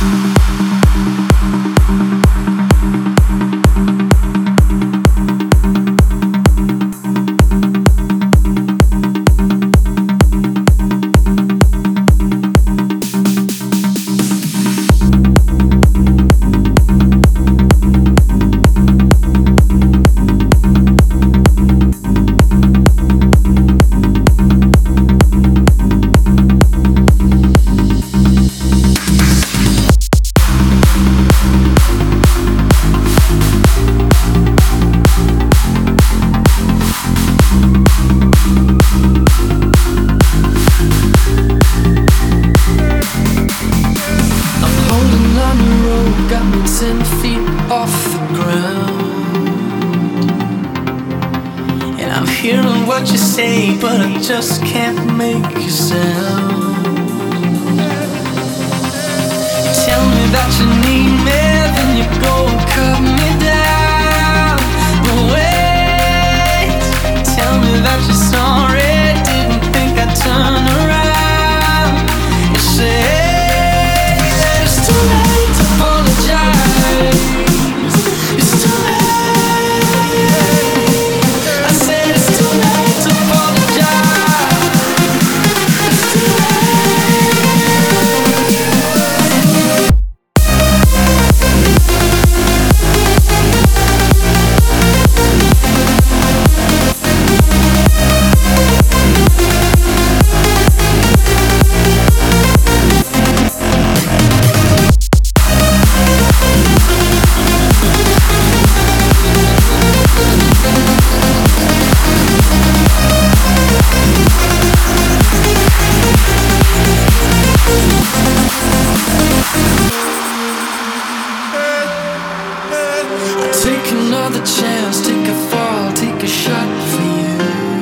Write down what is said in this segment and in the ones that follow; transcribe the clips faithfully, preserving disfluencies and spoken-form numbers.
Just can't make a sound. Tell me that you need me, then you go and cut me down. But wait, tell me that you're sorry, didn't think I'd turn around. You say that it's too late to apologize. It's too late. I said it's too late to apologize. Take another chance, take a fall, take a shot for you.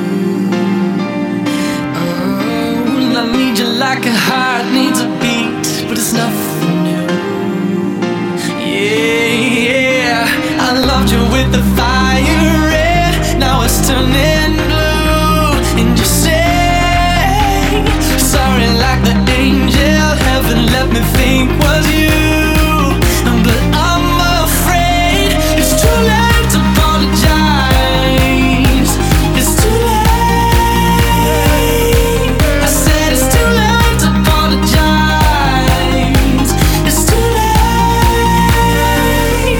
Oh, and I need you like a heart needs a beat, but it's nothing new. Yeah, yeah, I loved you with the fire red, now it's turning blue. And you say sorry like the angel heaven let me think was you. But I'm afraid it's too late to apologize. It's too late. I said it's too late to apologize. It's too late.